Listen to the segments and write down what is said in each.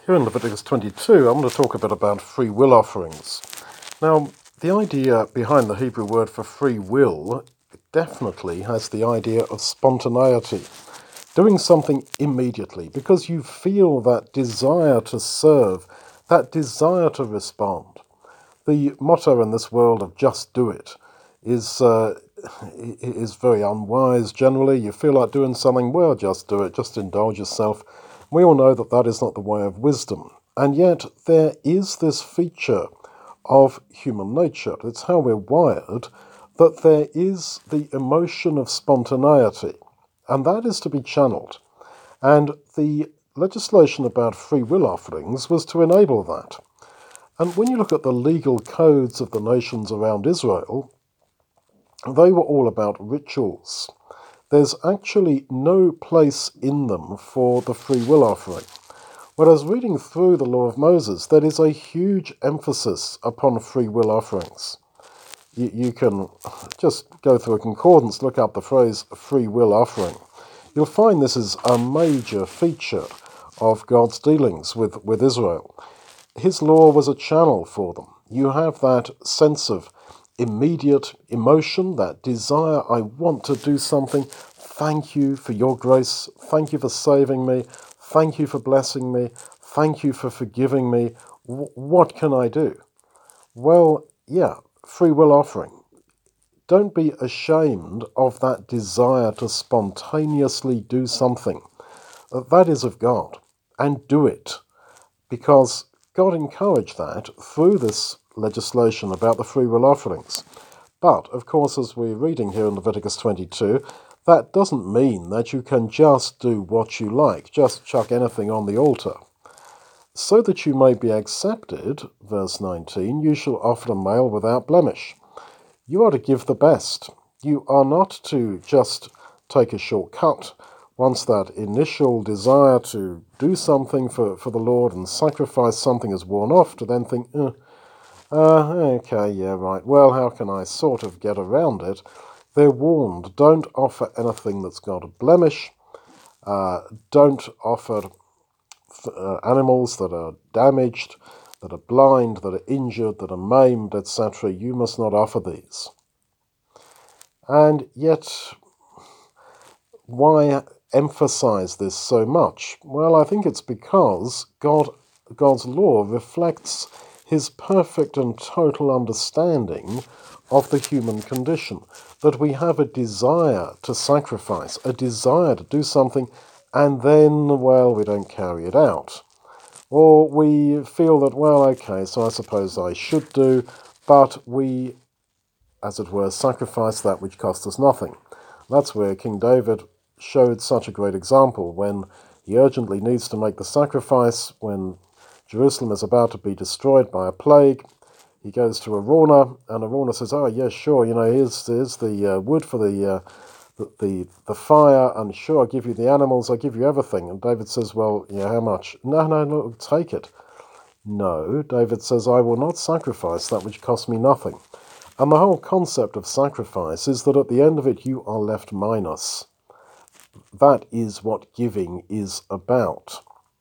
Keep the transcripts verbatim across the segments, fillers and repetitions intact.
Here in Leviticus twenty-two, I'm going to talk a bit about free will offerings. Now, the idea behind the Hebrew word for free will definitely has the idea of spontaneity, doing something immediately because you feel that desire to serve, that desire to respond. The motto in this world of just do it is uh, is very unwise generally. You feel like doing something, well, just do it, just indulge yourself. We all know that that is not the way of wisdom. And yet there is this feature of human nature, it's how we're wired, that there is the emotion of spontaneity, and that is to be channeled. And the legislation about free will offerings was to enable that. And when you look at the legal codes of the nations around Israel, they were all about rituals. There's actually no place in them for the free will offering. Whereas reading through the law of Moses, there is a huge emphasis upon free will offerings. You, you can just go through a concordance, look up the phrase free will offering. You'll find this is a major feature of God's dealings with, with Israel. His law was a channel for them. You have that sense of immediate emotion, that desire, I want to do something. Thank you for your grace. Thank you for saving me. Thank you for blessing me. Thank you for forgiving me. W- what can I do? Well, yeah, free will offering. Don't be ashamed of that desire to spontaneously do something. That is of God. And do it. Because God encouraged that through this legislation about the free will offerings. But, of course, as we're reading here in Leviticus twenty-two, that doesn't mean that you can just do what you like, just chuck anything on the altar. So that you may be accepted, verse nineteen, you shall offer a male without blemish. You are to give the best. You are not to just take a shortcut once that initial desire to do something for, for the Lord and sacrifice something is worn off, to then think, uh, uh, okay, yeah, right, well, how can I sort of get around it? They're warned, don't offer anything that's got a blemish, uh, don't offer uh, animals that are damaged, that are blind, that are injured, that are maimed, et cetera. You must not offer these. And yet, why emphasize this so much? Well, I think it's because God, God's law reflects his perfect and total understanding of the human condition, that we have a desire to sacrifice, a desire to do something, and then, well, we don't carry it out. Or we feel that, well, okay, so I suppose I should do, but we, as it were, sacrifice that which cost us nothing. That's where King David showed such a great example when he urgently needs to make the sacrifice when Jerusalem is about to be destroyed by a plague. He goes to Araunah, and Araunah says, oh, yes, sure, you know, here's, here's the uh, wood for the, uh, the, the the fire, and sure, I'll give you the animals, I'll give you everything. And David says, well, yeah, how much? No, no, no, take it. No, David says, I will not sacrifice that which cost me nothing. And the whole concept of sacrifice is that at the end of it, you are left minus. That is what giving is about.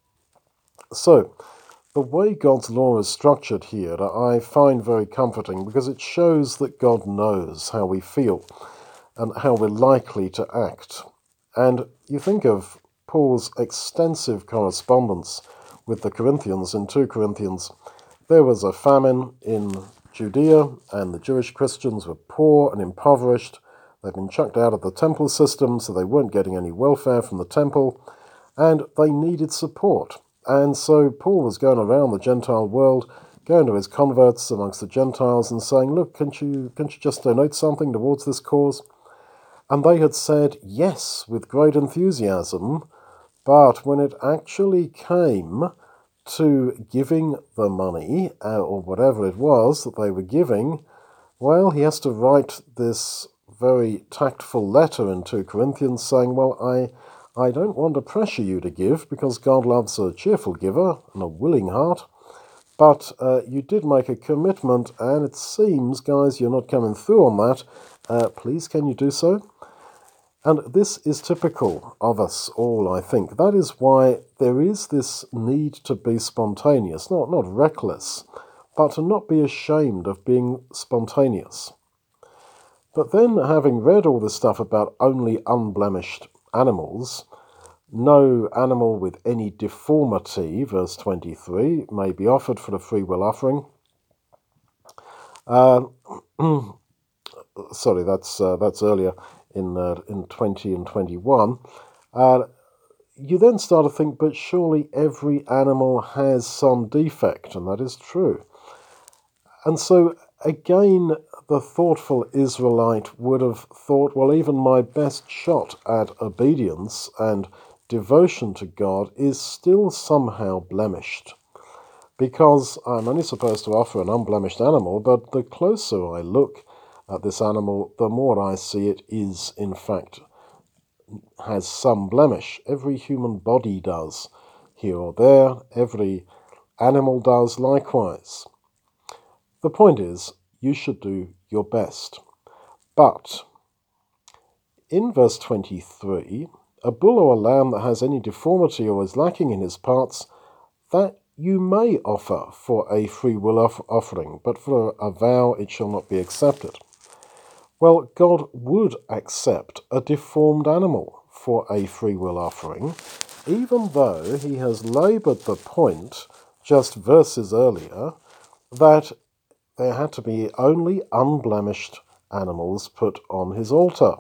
So, the way God's law is structured here, I find very comforting because it shows that God knows how we feel and how we're likely to act. And you think of Paul's extensive correspondence with the Corinthians in Second Corinthians. There was a famine in Judea, and the Jewish Christians were poor and impoverished. They'd been chucked out of the temple system, so they weren't getting any welfare from the temple, and they needed support. And so Paul was going around the Gentile world, going to his converts amongst the Gentiles and saying, look, can't you, can't you just donate something towards this cause? And they had said yes with great enthusiasm, but when it actually came to giving the money, uh, or whatever it was that they were giving, well, he has to write this very tactful letter in Second Corinthians saying, well, I, I don't want to pressure you to give because God loves a cheerful giver and a willing heart, but uh, you did make a commitment, and it seems, guys, you're not coming through on that. Uh, please, can you do so? And this is typical of us all, I think. That is why there is this need to be spontaneous, not, not reckless, but to not be ashamed of being spontaneous. But then, having read all this stuff about only unblemished animals, no animal with any deformity, verse twenty-three, may be offered for a free will offering. Uh, sorry, that's uh, that's earlier in uh, in twenty and twenty-one. Uh, you then start to think, but surely every animal has some defect, and that is true. And so, again, the thoughtful Israelite would have thought, well, even my best shot at obedience and devotion to God is still somehow blemished, because I'm only supposed to offer an unblemished animal, but the closer I look at this animal, the more I see it is, in fact, has some blemish. Every human body does, here or there. Every animal does likewise. The point is, you should do your best. But in verse twenty-three, a bull or a lamb that has any deformity or is lacking in his parts, that you may offer for a free will off- offering, but for a vow it shall not be accepted. Well, God would accept a deformed animal for a free will offering, even though he has laboured the point just verses earlier that there had to be only unblemished animals put on his altar.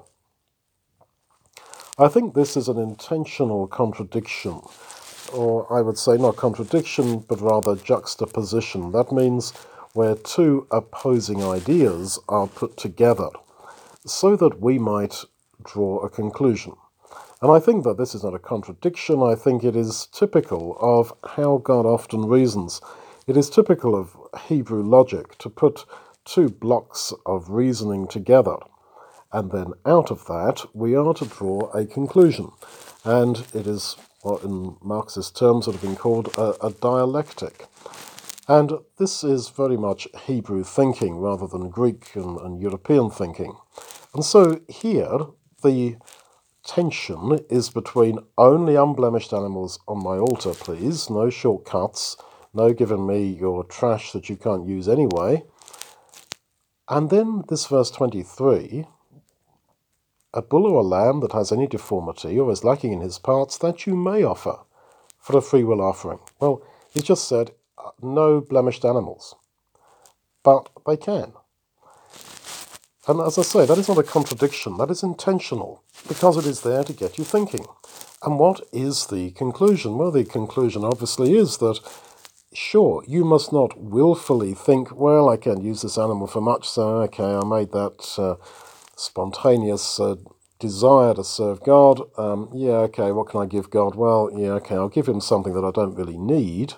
I think this is an intentional contradiction, or I would say not contradiction, but rather juxtaposition. That means where two opposing ideas are put together so that we might draw a conclusion. And I think that this is not a contradiction. I think it is typical of how God often reasons. It is typical of Hebrew logic to put two blocks of reasoning together, and then out of that we are to draw a conclusion. And it is what in Marxist terms would have been called a, a dialectic. And this is very much Hebrew thinking rather than Greek and, and European thinking. And so here the tension is between only unblemished animals on my altar, please, no shortcuts, no giving me your trash that you can't use anyway. And then this verse twenty-three, a bull or a lamb that has any deformity or is lacking in his parts, that you may offer for a free will offering. Well, he's just said uh, no blemished animals, but they can. And as I say, that is not a contradiction, that is intentional, because it is there to get you thinking. And what is the conclusion? Well, the conclusion obviously is that, sure, you must not willfully think, well, I can't use this animal for much, so okay, I made that uh, spontaneous uh, desire to serve God. Um, yeah, okay, what can I give God? Well, yeah, okay, I'll give him something that I don't really need.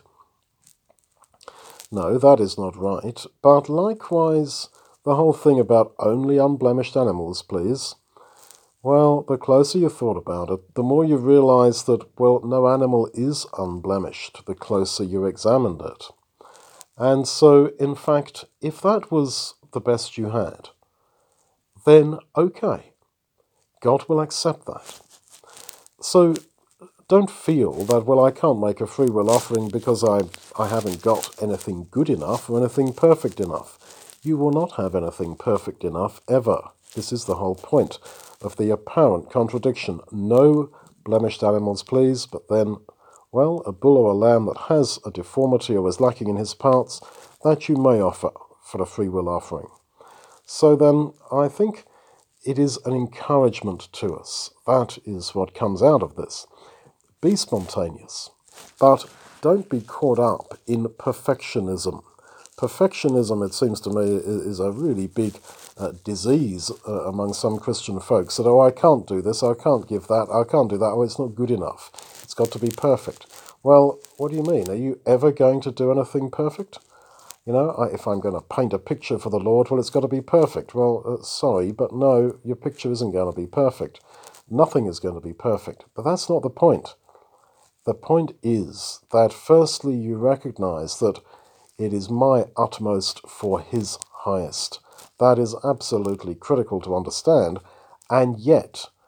No, that is not right. But likewise, the whole thing about only unblemished animals, please. Well, the closer you thought about it, the more you realize that, well, no animal is unblemished, the closer you examined it. And so, in fact, if that was the best you had, then okay, God will accept that. So don't feel that, well, I can't make a free will offering because I, I haven't got anything good enough or anything perfect enough. You will not have anything perfect enough ever. This is the whole point of the apparent contradiction. No blemished animals, please, but then, well, a bull or a lamb that has a deformity or is lacking in his parts, that you may offer for a free will offering. So then, I think it is an encouragement to us. That is what comes out of this. Be spontaneous, but don't be caught up in perfectionism. Perfectionism, it seems to me, is a really big uh, disease uh, among some Christian folks. That, oh, I can't do this, I can't give that, I can't do that, oh, it's not good enough. It's got to be perfect. Well, what do you mean? Are you ever going to do anything perfect? You know, I, if I'm going to paint a picture for the Lord, well, it's got to be perfect. Well, uh, sorry, but no, your picture isn't going to be perfect. Nothing is going to be perfect. But that's not the point. The point is that firstly you recognize that it is my utmost for his highest. That is absolutely critical to understand, and yet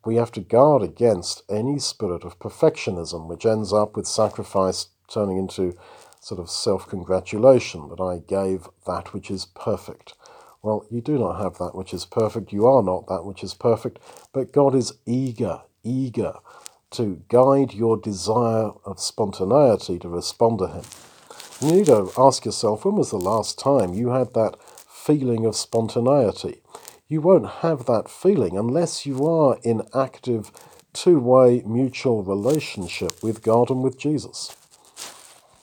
We have to guard against any spirit of perfectionism, which ends up with sacrifice turning into sort of self-congratulation, that I gave that which is perfect. Well, you do not have that which is perfect. You are not that which is perfect, but God is eager, eager to guide your desire of spontaneity to respond to him. You need to ask yourself, when was the last time you had that feeling of spontaneity? You won't have that feeling unless you are in active two-way mutual relationship with God and with Jesus.